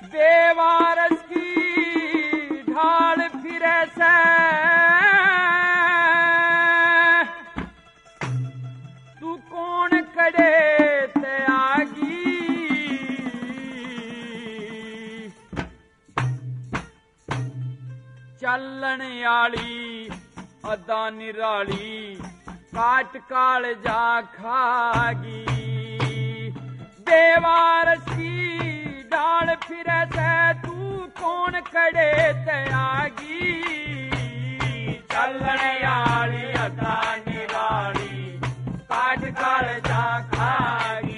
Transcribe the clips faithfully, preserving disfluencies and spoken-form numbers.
बेवारस की ढाल फिरे से तू कौन करे ते आगी चलन आली अदा निराली काट काल जा खागी बेवारस की डाल फिरे से तू कौन कड़े त्यागी चलन आली अदा निराली काट काल जा खागी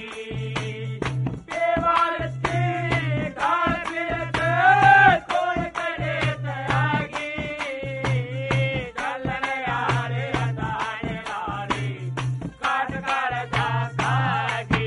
बेवारस की डाल फिरे से कौन कड़े त्यागी चलन आली अदा निराली काट काल जा खागी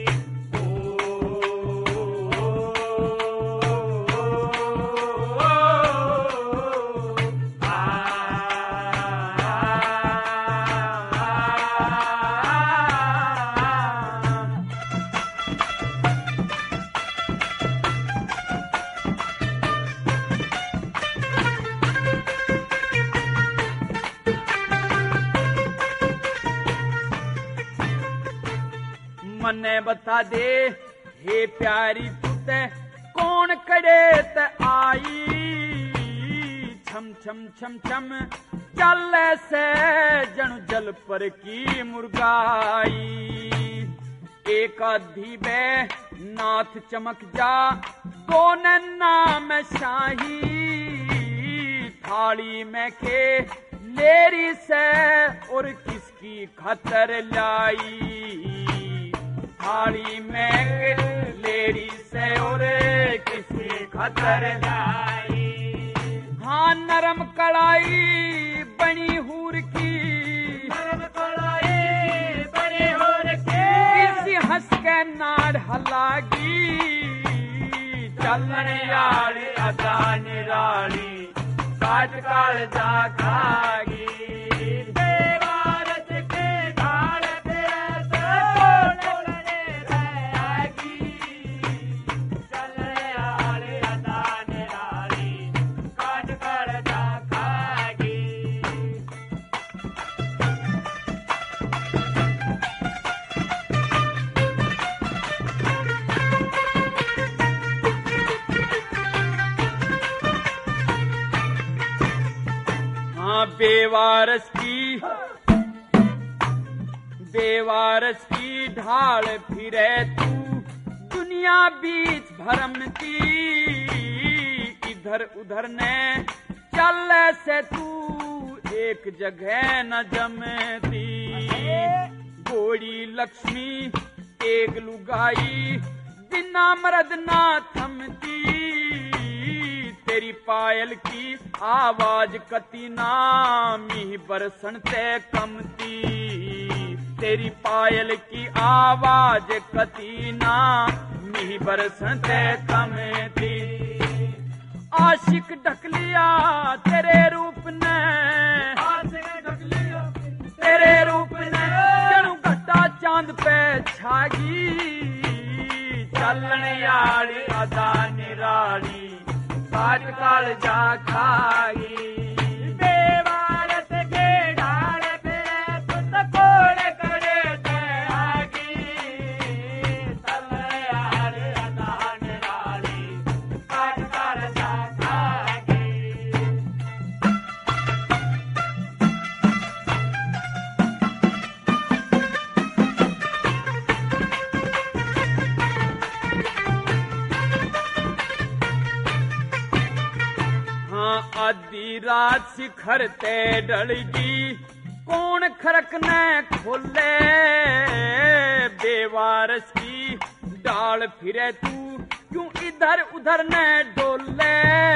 मने बता दे हे प्यारी तुते कौन करे ते आई छम छम छम छम चल से जनु जल पर की मुर्गाई एक आधी बे नाथ चमक जा दो नन्ना में शाही थाली में के लेरी से और किसकी खतर लाई थाली में लेरी से और किसी खतर लाई हाँ नरम कड़ाई बनी हूर की नरम कड़ाई बनी हूर की किसी हंस के नाड़ हलागी चलन यारी अदा निराली काट काल जा खागी बेवारस की बेवारस की ढाल फिरे तू दुनिया बीच भरमती इधर उधर ने चल से तू एक जगह न जमती गोड़ी लक्ष्मी एक लुगाई बिना मर्द ना थमती तेरी पायल की आवाज कती नामी बरसन ते कमती तेरी पायल की आवाज कती नामी बरसन ते कमती आशिक ढक लिया तेरे रूप ने आशिक ढक लिया तेरे रूप ने जनु घटा चांद पे छागी चलन यारी अदा निराली काट काल जा खागी बेवारस के ढाल पे तुत कोड़ करे ते आगी चलन यारी अदा निराली काट काल जा खागी आधी रात शिखर ते डलगी कौन खरक न खोले बेवारस की डाल फिरे तू क्यों इधर उधर न डोले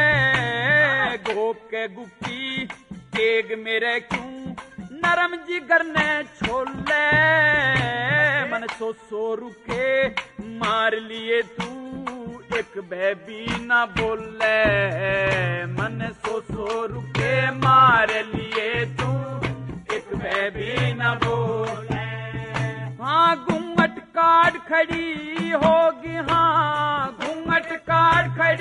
गोप के गुप्ती तेग मेरे क्यों नरम जिगर ने छोले मन सो सो रुके मार लिए तू एक बेबी न बोले मन सो सो रुके मार लिए तू एक बेबी न बोले हाँ घूंघट काट खड़ी होगी हाँ घूंघट काट खड़ी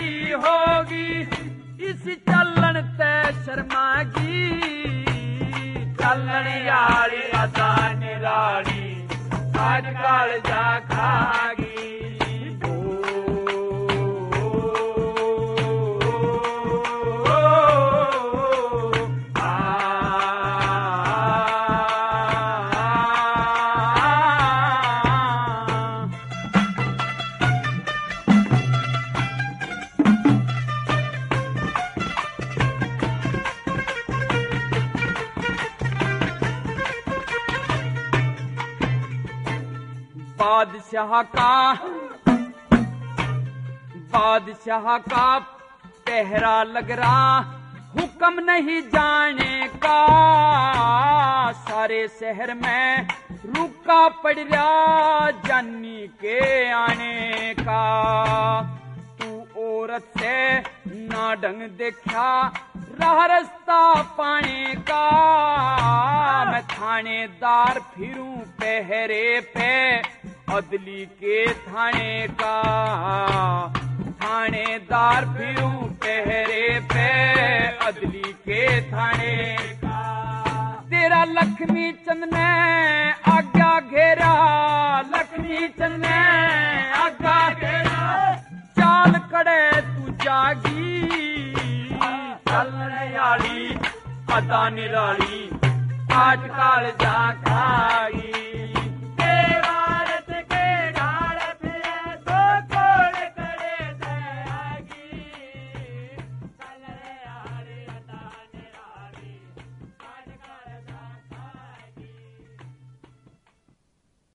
आज काल जा खागी। बादशाह का बादशाह का पहरा लग रहा, हुक्म नहीं जाने का। सारे शहर में रुका पड़ रहा जानी के आने का। तू औरत से ना ढंग देखा, राह रास्ता पाने का। मैं थानेदार फिरूं पहरे पे, अदली के थाने का। थानेदार फिरूं पहरे पे, अदली के थाने का। तेरा लक्ष्मी चंद ने आज्ञा घेरा, लक्ष्मी चंद ने आज्ञा घेरा। चाल कड़े तू जागी, चलने वाली अदा निराली, आज काल जा खागी।